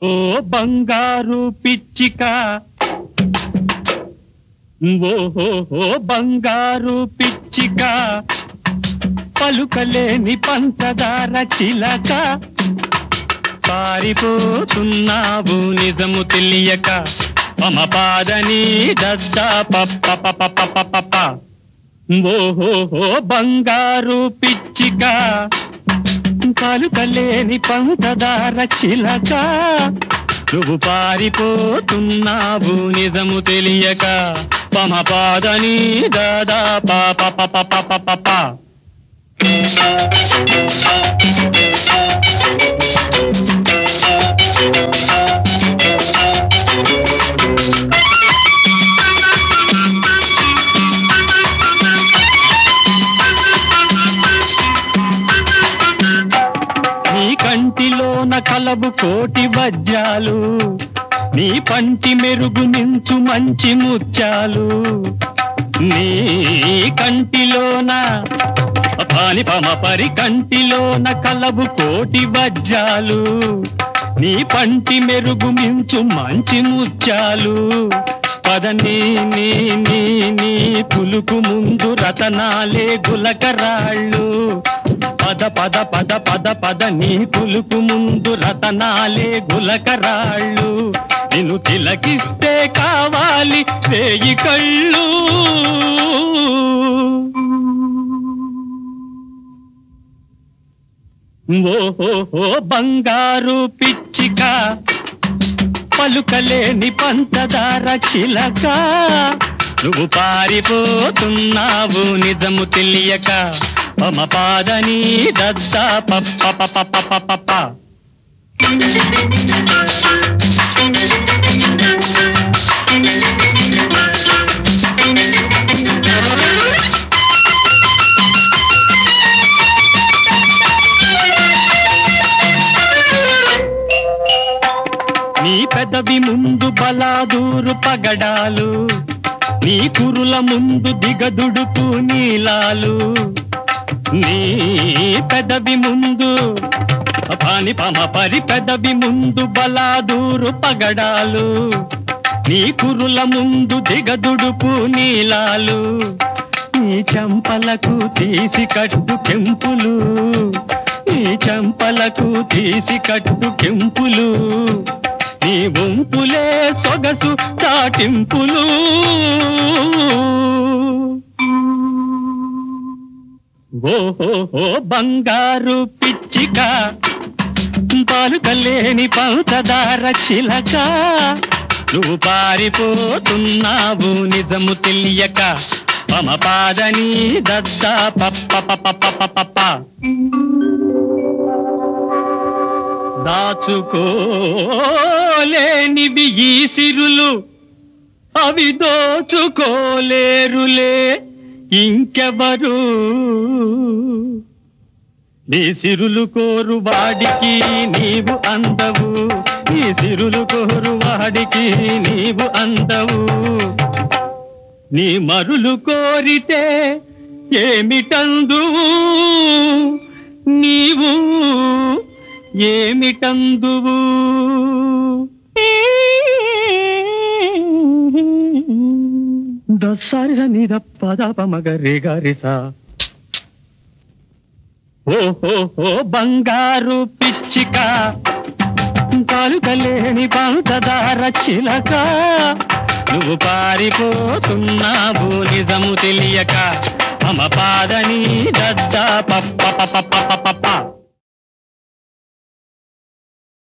ఓ బంగారు పిచ్చిక, ఓహో బంగారు పిచ్చిక, పలుకలేని పంచదార చిలక, పారిపోతున్నావు నిజము తెలియక, మమ పాదని దద్దా పప్ప పప్ప పప్ప. ఓహో బంగారు పిచ్చిక, పలుకలేని పంచదార చిలక, నువ్వు పారిపోతున్నావు నిజము తెలియక, మమ పాదని దదా పప్ప పప్ప పప్ప. నీ కంటిలోన కలవు కోటి వజ్రాలు, నీ పంటి మెరుగు నించు మంచి ముత్యాలు, నీ కంటిలోన పాని పమ పరి కంటిలోన కలవు కోటి వజ్రాలు, నీ పంటి మెరుగు మించు మంచి ముత్యాలు, పదని నీ నీ నీ పులుకు ముందు రతనాలే గులకరాళ్ళు, పద పద పద పద పద నీ పులుకు ముందు రతనాలే గులకరాళ్ళు, నిన్ను తిలకిస్తే కావాలి వేయి కళ్ళు. ఓహో బంగారు పిచ్చిక, పలుకలేని పంచదార చిలక, నువ్వు పారిపోతున్నావు నిజము తెలియక, మమ పాదని దద్దా పప్ప పప్ప పప్ప. నీ పెదవి ముందు బలాదూరు పగడాలు, నీ కురుల ముందు దిగదుడుపు నీలాలు, నీ పెదవి ముందు పాని పమ పరి పెదవి ముందు బలాదూరు పగడాలు, నీ కురుల ముందు దిగదుడుపు నీలాలు, నీ చెంపలకు తీసి కట్టు కెంపులు, నీ చెంపలకు తీసి కట్టు కెంపులు, నీ వంపులే సొగసు చాటింపులు. ఓహో బంగారు పిచ్చిక, పలుకలేని పంచదార చిలక, నువ్వు పారిపోతున్నావు నిజము తెలియక, మమ పాదని దద్దా పప్ప పప్ప పప్ప. దాచుకోలేనివి ఈ సిరులు, అవి దోచుకోలేరులే ఇంకెవరు, నీ సిరులు కోరు వాడికి నీవు అందవు, నీ సిరులు కోరు వాడికి నీవు అందవు, నీ మరులు కోరితే ఏమిటందువు, నీవు ఏమిటందువు. దసారి నీద పద పమగరి గారిసా. ఓహో బంగారు పిచ్చిక, పలుకలేని పంచదార చిలక, నువ్వు పారిపోతున్నావు నిజము తెలియక, మమ పాదని దద్దా పప్ప పప్ప